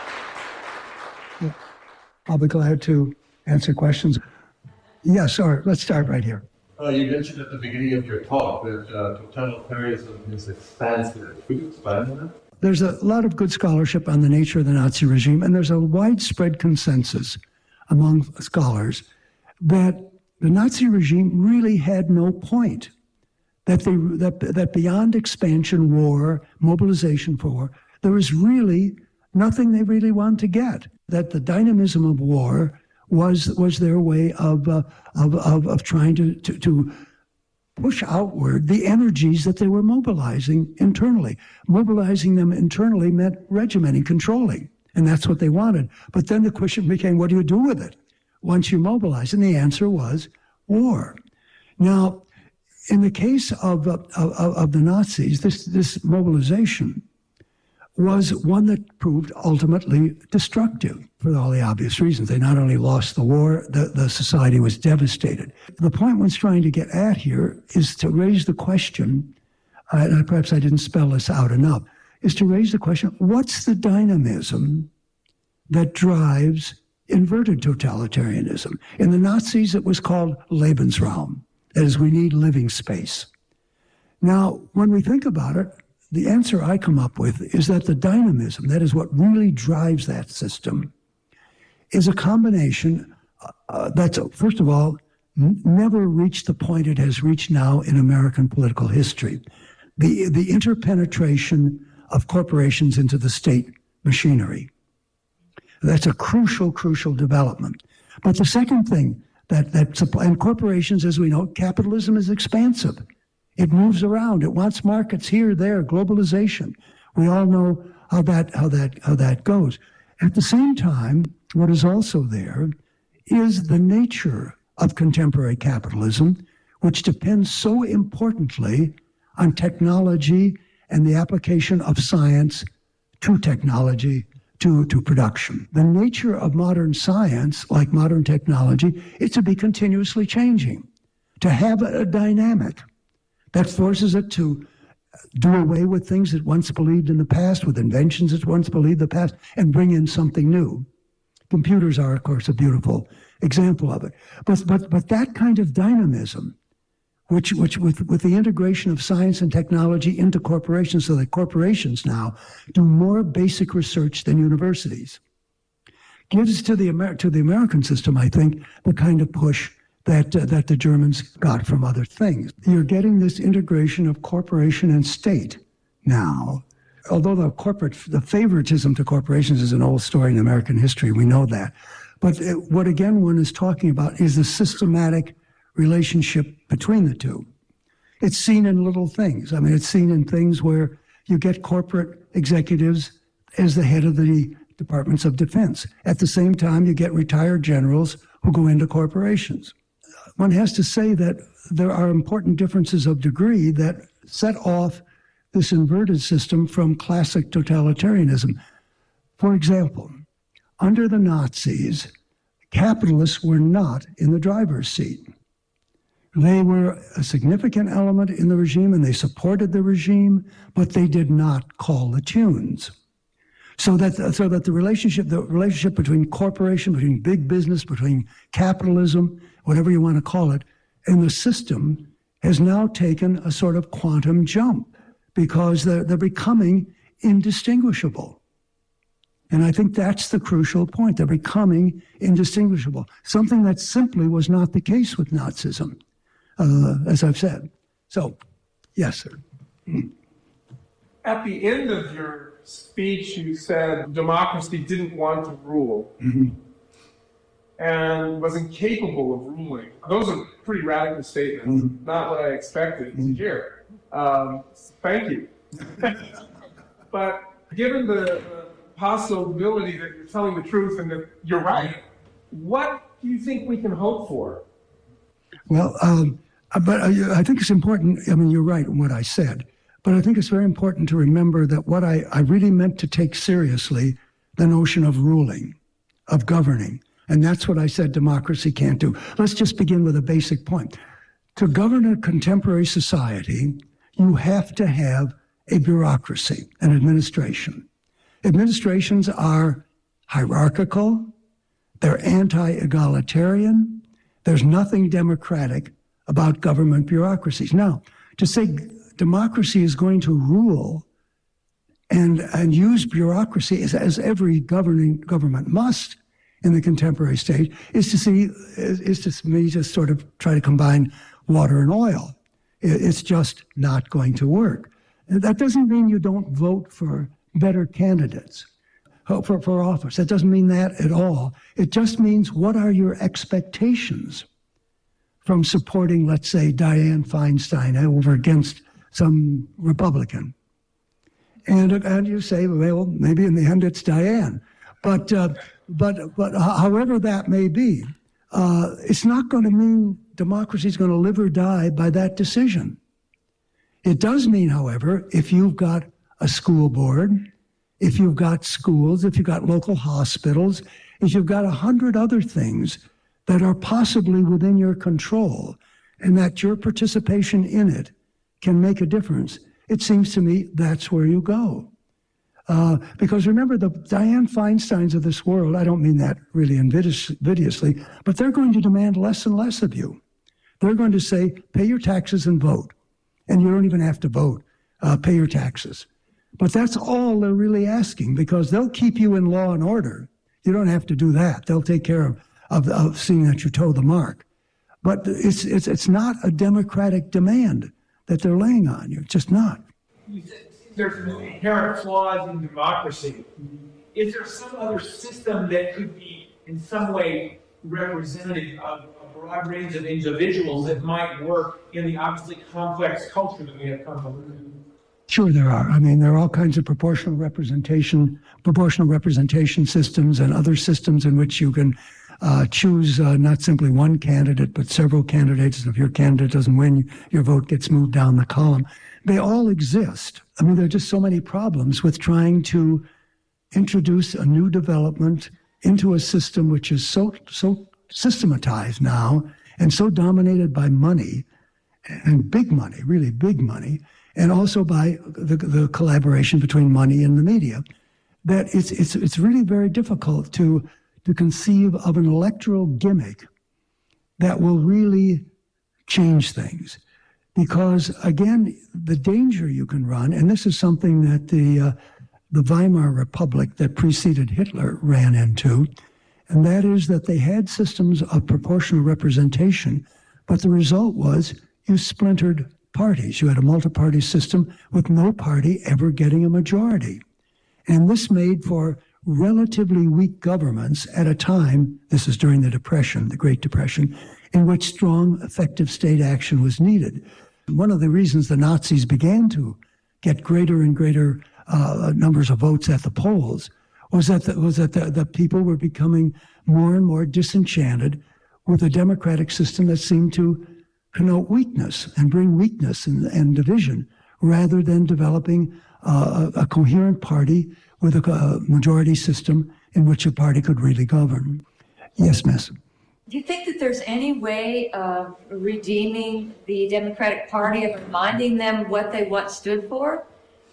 Yeah. I'll be glad to answer questions. Yes, all right, let's start right here. Uh, you mentioned at the beginning of your talk that uh, totalitarianism is expansive. Could you expand on that? There's a lot of good scholarship on the nature of the Nazi regime, and there's a widespread consensus among scholars that the Nazi regime really had no point, that, they, that, that beyond expansion, war, mobilization for war, there was really nothing they really wanted to get, that the dynamism of war was was their way of uh, of, of of trying to, to to push outward the energies that they were mobilizing internally. Mobilizing them internally meant regimenting, controlling, and that's what they wanted. But then the question became, what do you do with it once you mobilize? And the answer was war. Now, in the case of of, of, of the Nazis, this this mobilization was one that proved ultimately destructive for all the obvious reasons. They not only lost the war, the, the society was devastated. The point one's trying to get at here is to raise the question, uh, and perhaps I didn't spell this out enough, is to raise the question, what's the dynamism that drives inverted totalitarianism? In the Nazis, it was called Lebensraum. That is, we need living space. Now, when we think about it, the answer I come up with is that the dynamism, that is what really drives that system, is a combination uh, that's, first of all, n- never reached the point it has reached now in American political history. The, the interpenetration of corporations into the state machinery. That's a crucial, crucial development. But the second thing that, that and corporations, as we know, capitalism is expansive. It moves around. It wants markets here, there, globalization. We all know how that how that how that goes. At the same time, what is also there is the nature of contemporary capitalism, which depends so importantly on technology and the application of science to technology, to, to production. The nature of modern science, like modern technology, is to be continuously changing, to have a dynamic that forces it to do away with things it once believed in the past, with inventions it once believed in the past, and bring in something new. Computers are, of course, a beautiful example of it. But but but that kind of dynamism, which which with, with the integration of science and technology into corporations, so that corporations now do more basic research than universities, gives to the Amer- to the American system, I think, the kind of push that uh, that the Germans got from other things. You're getting this integration of corporation and state now. Although the corporate, the favoritism to corporations is an old story in American history, we know that. But it, what again one is talking about is the systematic relationship between the two. It's seen in little things. I mean, it's seen in things where you get corporate executives as the head of the departments of defense. At the same time, you get retired generals who go into corporations. One has to say that there are important differences of degree that set off this inverted system from classic totalitarianism. For example, under the Nazis, capitalists were not in the driver's seat. They were a significant element in the regime and they supported the regime, but they did not call the tunes. So that, so that the relationship, the relationship between corporation, between big business, between capitalism, whatever you want to call it, and the system has now taken a sort of quantum jump because they're, they're becoming indistinguishable. And I think that's the crucial point. They're becoming indistinguishable, something that simply was not the case with Nazism, uh, as I've said. So, yes, sir. At the end of your speech, you said democracy didn't want to rule mm-hmm. and was incapable of ruling. Those are pretty radical statements, mm-hmm. not what I expected mm-hmm. to hear. Um, thank you. But given the, the possibility that you're telling the truth and that you're right, what do you think we can hope for? Well, um, but I, I think it's important. I mean, you're right in what I said. But I think it's very important to remember that what I, I really meant to take seriously, the notion of ruling, of governing. And that's what I said democracy can't do. Let's just begin with a basic point. to govern a contemporary society, you have to have a bureaucracy, an administration. Administrations are hierarchical, they're anti-egalitarian, there's nothing democratic about government bureaucracies. Now, to say democracy is going to rule and, and use bureaucracy as, as every governing government must in the contemporary state is to see, is, is to me just sort of try to combine water and oil. It's just not going to work. That doesn't mean you don't vote for better candidates for, for office. That doesn't mean that at all. It just means what are your expectations from supporting, let's say, Dianne Feinstein over against some Republican. And, and you say, well, maybe in the end it's Dianne. But, uh, but, but however that may be, uh, it's not going to mean democracy is going to live or die by that decision. It does mean, however, if you've got a school board, if you've got schools, if you've got local hospitals, if you've got a hundred other things that are possibly within your control and that your participation in it can make a difference, it seems to me that's where you go. Uh, because remember, the Dianne Feinsteins of this world, I don't mean that really invidiously, but they're going to demand less and less of you. They're going to say, pay your taxes and vote. And you don't even have to vote, uh, pay your taxes. But that's all they're really asking, because they'll keep you in law and order. You don't have to do that. They'll take care of, of, of seeing that you toe the mark. But it's, it's, it's not a democratic demand that they're laying on you. It's just not. There's inherent flaws in democracy. Is there some other system that could be in some way representative of a broad range of individuals that might work in the obviously complex culture that we have come to live in? Sure, there are. I mean, there are all kinds of proportional representation, proportional representation systems and other systems in which you can uh, choose uh, not simply one candidate, but several candidates. And if your candidate doesn't win, your vote gets moved down the column. They all exist. I mean, there are just so many problems with trying to introduce a new development into a system which is so so systematized now and so dominated by money, and big money, really big money, and also by the, the collaboration between money and the media, that it's it's it's really very difficult to to conceive of an electoral gimmick that will really change things. Because, again, the danger you can run, and this is something that the uh, the Weimar Republic that preceded Hitler ran into, and that is that they had systems of proportional representation, but the result was you splintered parties. You had a multi-party system with no party ever getting a majority. And this made for relatively weak governments at a time, this is during the Depression, the Great Depression, in which strong, effective state action was needed. One of the reasons the Nazis began to get greater and greater uh, numbers of votes at the polls was that the, was that the, the people were becoming more and more disenchanted with a democratic system that seemed to connote weakness and bring weakness and, and division, rather than developing uh, a, a coherent party with a, a majority system in which a party could really govern. Yes, miss. Do you think that there's any way of redeeming the Democratic Party, of reminding them what they once stood for?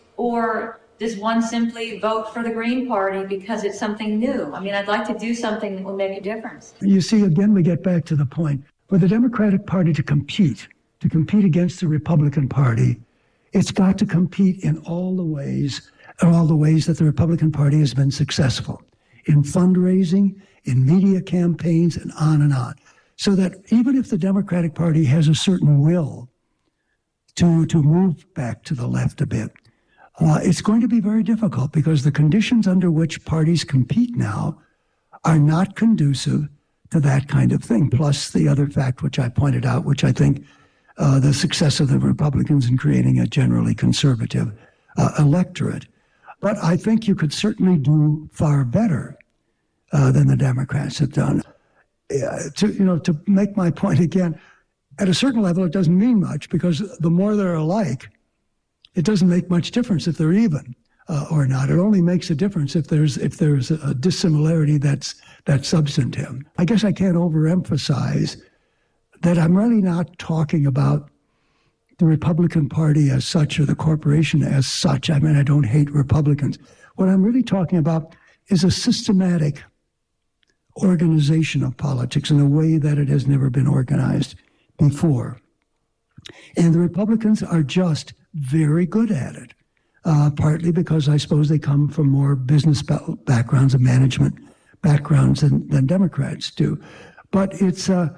Or does one simply vote for the Green Party because it's something new? I mean, I'd like to do something that will make a difference. You see, again, we get back to the point. For the Democratic Party to compete, to compete against the Republican Party, it's got to compete in all the ways, in all the ways that the Republican Party has been successful, in fundraising, in media campaigns, and on and on. So that even if the Democratic Party has a certain will to, to move back to the left a bit, uh, it's going to be very difficult, because the conditions under which parties compete now are not conducive to that kind of thing. Plus the other fact, which I pointed out, which I think uh, the success of the Republicans in creating a generally conservative uh, electorate. But I think you could certainly do far better Uh, than the Democrats have done. Uh, to you know, to make my point again, at a certain level, it doesn't mean much, because the more they're alike, it doesn't make much difference if they're even uh, or not. It only makes a difference if there's if there's a dissimilarity that's that's substantive. I guess I can't overemphasize that I'm really not talking about the Republican Party as such or the corporation as such. I mean, I don't hate Republicans. What I'm really talking about is a systematic organization of politics in a way that it has never been organized before. And the Republicans are just very good at it, uh, partly because I suppose they come from more business backgrounds and management backgrounds than, than Democrats do. But it's, uh,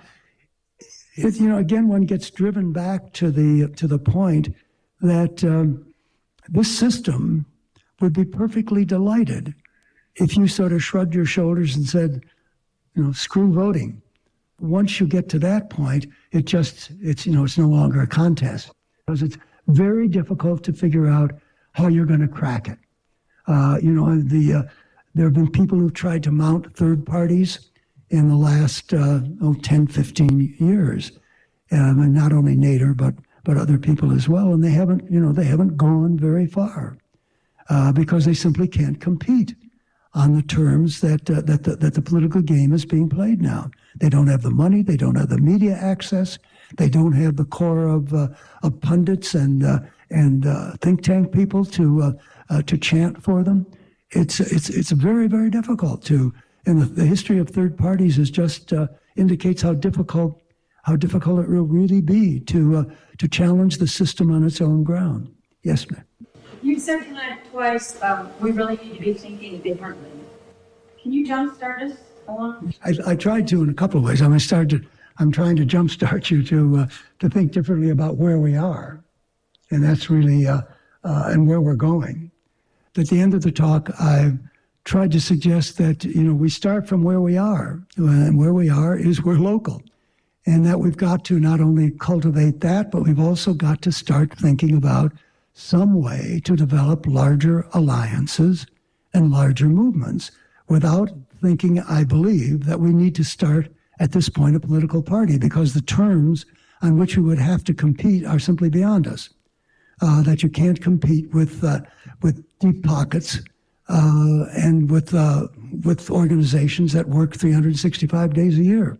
it, you know, again, one gets driven back to the to the point that um, this system would be perfectly delighted if you sort of shrugged your shoulders and said, you know, screw voting. Once you get to that point, it just, it's, you know, it's no longer a contest because it's very difficult to figure out how you're going to crack it. Uh, you know, the uh, there have been people who've tried to mount third parties in the last uh, oh, ten, fifteen years. Um, and not only Nader, but but other people as well. And they haven't, you know, they haven't gone very far uh, because they simply can't compete on the terms that uh, that, the, that the political game is being played now. They don't have the money. They don't have the media access. They don't have the core of uh, of pundits and uh, and uh, think tank people to uh, uh, to chant for them. It's it's it's very very difficult to. And the, the history of third parties is just uh, indicates how difficult how difficult it will really be to uh, to challenge the system on its own ground. Yes, ma'am. You said tonight twice, um, we really need to be thinking differently. Can you jumpstart us along? I, I tried to in a couple of ways. I'm started. I'm trying to jumpstart you to uh, to think differently about where we are, and that's really uh, uh, and where we're going. At the end of the talk, I tried to suggest that, you know, we start from where we are, and where we are is we're local, and that we've got to not only cultivate that, but we've also got to start thinking about some way to develop larger alliances and larger movements without thinking, I believe, that we need to start at this point a political party because the terms on which we would have to compete are simply beyond us. Uh, that you can't compete with uh, with deep pockets uh, and with uh, with organizations that work three hundred sixty-five days a year.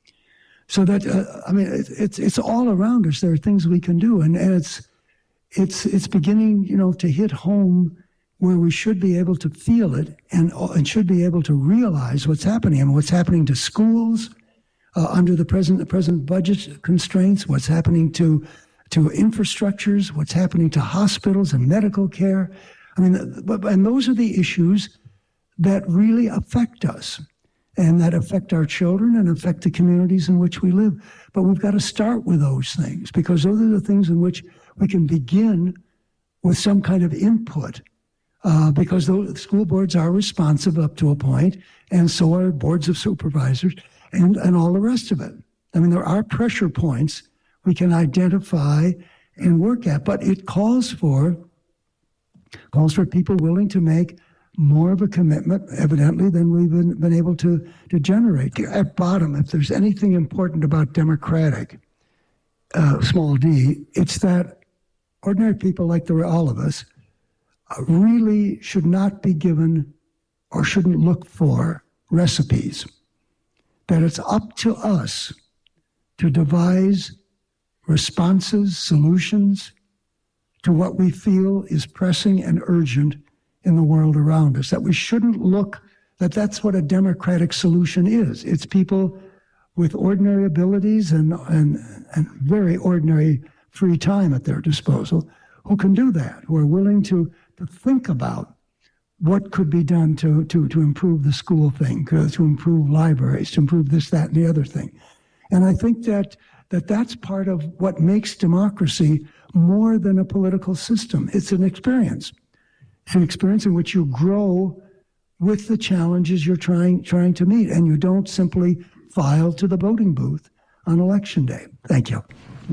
So that uh, I mean, it, it's it's all around us. There are things we can do, and, and it's it's it's beginning, you know, to hit home where we should be able to feel it and and should be able to realize what's happening and what's happening to schools uh, under the present the present budget constraints. What's happening to to infrastructures, what's happening to hospitals and medical care. I mean, and those are the issues that really affect us and that affect our children and affect the communities in which we live. But we've got to start with those things because those are the things in which we can begin with some kind of input uh, because those school boards are responsive up to a point, and so are boards of supervisors and, and all the rest of it. I mean, there are pressure points we can identify and work at, but it calls for calls for people willing to make more of a commitment, evidently, than we've been, been able to, to generate. At bottom, if there's anything important about democratic, uh, small d, it's that ordinary people like the, all of us uh, really should not be given or shouldn't look for recipes. That it's up to us to devise responses, solutions to what we feel is pressing and urgent in the world around us. That we shouldn't look, that that's what a democratic solution is. It's people with ordinary abilities and, and, and very ordinary free time at their disposal who can do that, who are willing to, to think about what could be done to, to, to improve the school thing, to improve libraries, to improve this, that, and the other thing. And I think that that that's part of what makes democracy more than a political system. It's an experience. It's an experience in which you grow with the challenges you're trying trying to meet, and you don't simply file to the voting booth on election day. Thank you.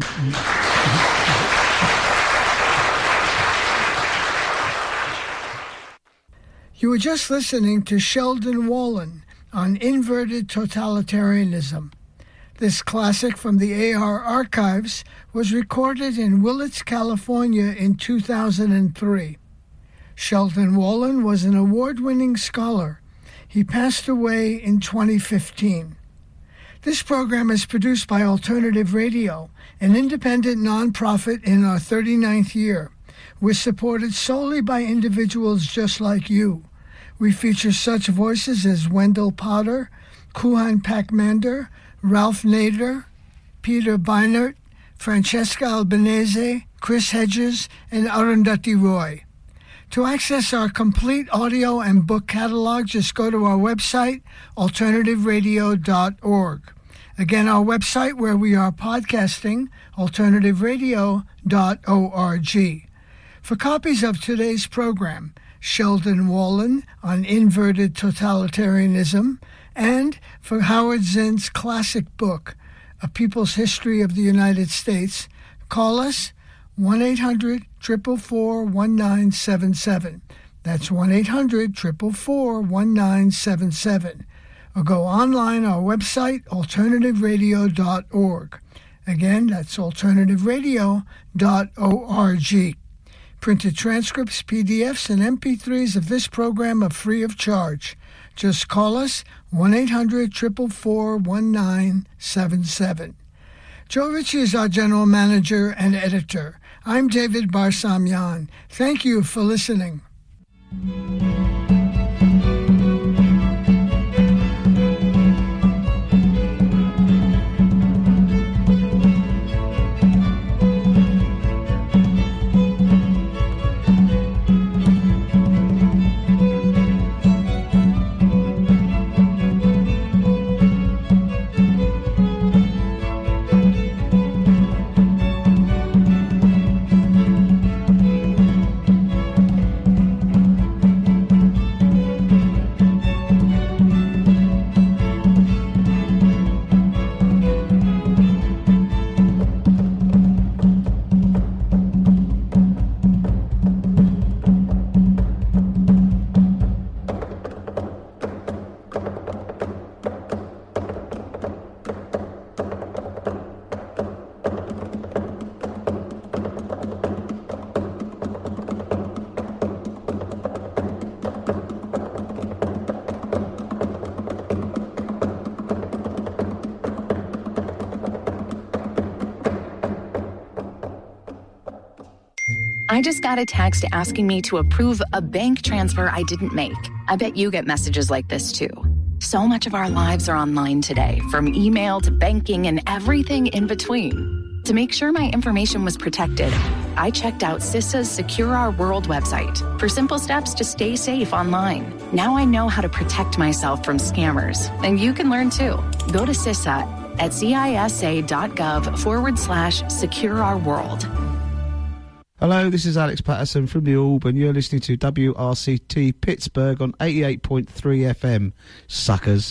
You were just listening to Sheldon Wallen on inverted totalitarianism. This classic from the A R archives was recorded in Willits, California in two thousand three. Sheldon Wallen was an award-winning scholar. He passed away in twenty fifteen. This program is produced by Alternative Radio, an independent nonprofit in our thirty-ninth year. We're supported solely by individuals just like you. We feature such voices as Wendell Potter, Kuhan Pakmander, Ralph Nader, Peter Beinert, Francesca Albanese, Chris Hedges, and Arundhati Roy. To access our complete audio and book catalog, just go to our website, alternative radio dot org. Again, our website where we are podcasting, alternative radio dot org. For copies of today's program, Sheldon Wallen on Inverted Totalitarianism, and for Howard Zinn's classic book, A People's History of the United States, call us one eight hundred, four four four, one nine seven seven. That's one eight hundred, four four four, one nine seven seven. Or go online our website, alternative radio dot org. Again, that's alternative radio dot org. Printed transcripts, P D Fs, and M P threes of this program are free of charge. Just call us one eight hundred, four four four, one nine seven seven. Joe Ritchie is our general manager and editor. I'm David Barsamian. Thank you for listening. I just got a text asking me to approve a bank transfer I didn't make. I bet you get messages like this too. So much of our lives are online today, from email to banking and everything in between. To make sure my information was protected, I checked out CISA's Secure Our World website for simple steps to stay safe online. Now I know how to protect myself from scammers, and you can learn too. Go to CISA at cisa.gov forward slash secure our world. Hello, this is Alex Patterson from the Orb, and you're listening to W R C T Pittsburgh on eighty-eight point three F M. Suckers.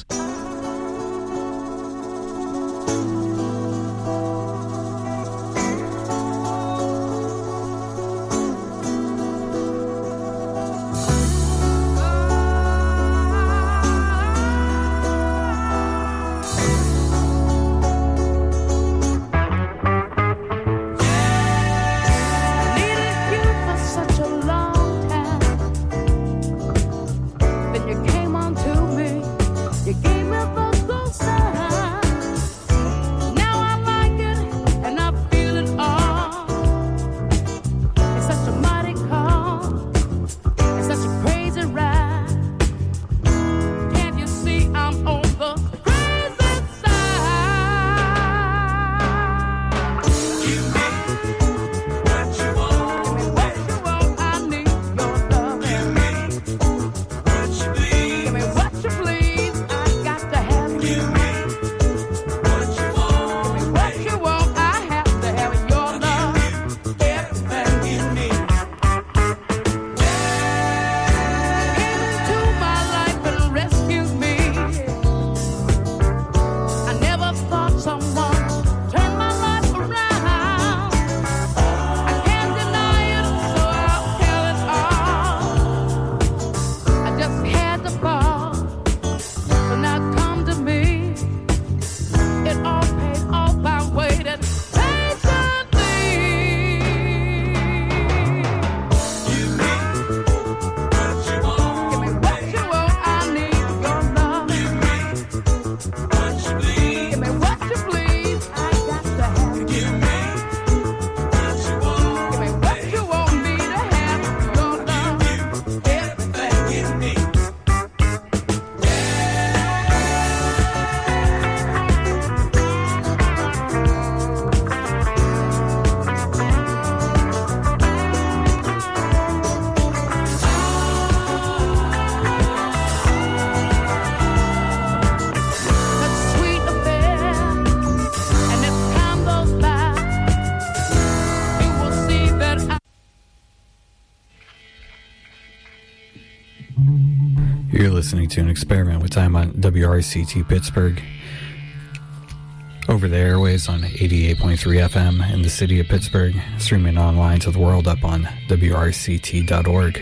You gave me the You're listening to an experiment with time on W R C T Pittsburgh. Over the airwaves on eighty-eight point three F M in the city of Pittsburgh, streaming online to the world up on W R C T dot org.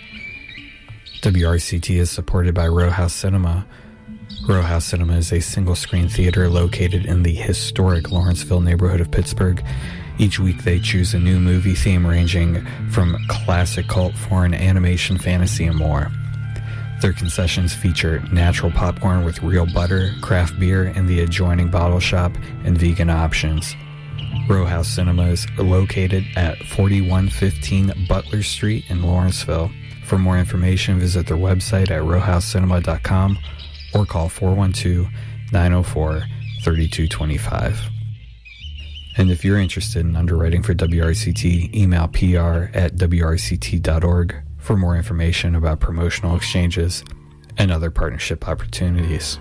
W R C T is supported by Row House Cinema. Row House Cinema is a single-screen theater located in the historic Lawrenceville neighborhood of Pittsburgh. Each week they choose a new movie theme ranging from classic cult, foreign animation, fantasy, and more. Their concessions feature natural popcorn with real butter, craft beer in the adjoining bottle shop, and vegan options. Row House Cinema is located at forty-one fifteen Butler Street in Lawrenceville. For more information, visit their website at row house cinema dot com or call four one two, nine oh four, three two two five. And if you're interested in underwriting for W R C T, email P R at W R C T dot org for more information about promotional exchanges and other partnership opportunities.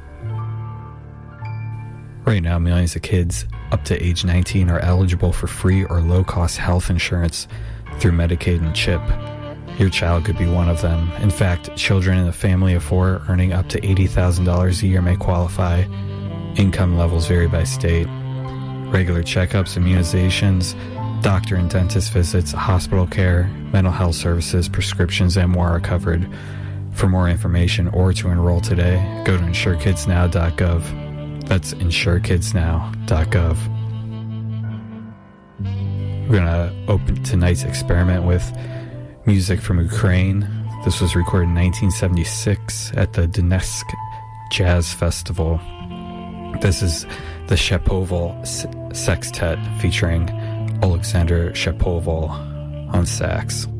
Right now, millions of kids up to age nineteen are eligible for free or low-cost health insurance through Medicaid and CHIP. Your child could be one of them. In fact, children in a family of four earning up to eighty thousand dollars a year may qualify. Income levels vary by state. Regular checkups, immunizations, doctor and dentist visits, hospital care, mental health services, prescriptions, and more are covered. For more information or to enroll today, go to insure kids now dot gov. That's insure kids now dot gov. We're going to open tonight's experiment with music from Ukraine. This was recorded in nineteen seventy-six at the Donetsk Jazz Festival. This is the Shapoval Sextet featuring Alexander Shapoval on sax.